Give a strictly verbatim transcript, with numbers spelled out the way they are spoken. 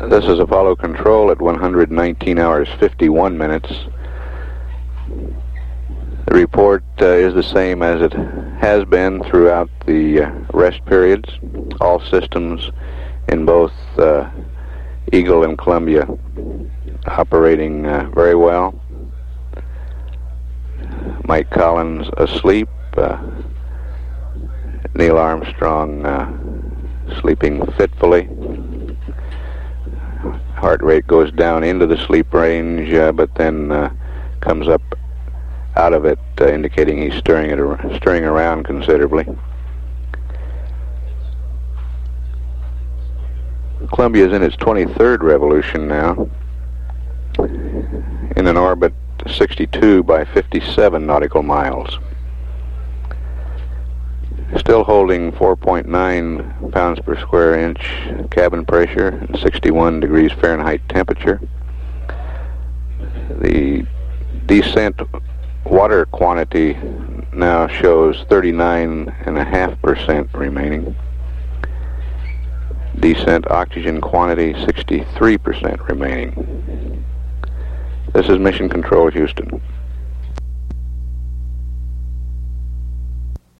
This is Apollo Control at one hundred nineteen hours fifty-one minutes. The report uh, is the same as it has been throughout the uh, rest periods. All systems in both uh, Eagle and Columbia operating uh, very well. Mike Collins asleep. Uh, Neil Armstrong uh, sleeping fitfully. Heart rate goes down into the sleep range, uh, but then uh, comes up out of it, uh, indicating he's stirring it, ar stirring around considerably. Columbia is in its twenty-third revolution now, in an orbit sixty-two by fifty-seven nautical miles. Still holding four point nine pounds per square inch cabin pressure and sixty-one degrees Fahrenheit temperature. The descent water quantity now shows thirty-nine point five percent remaining. Descent oxygen quantity sixty-three percent remaining. This is Mission Control, Houston.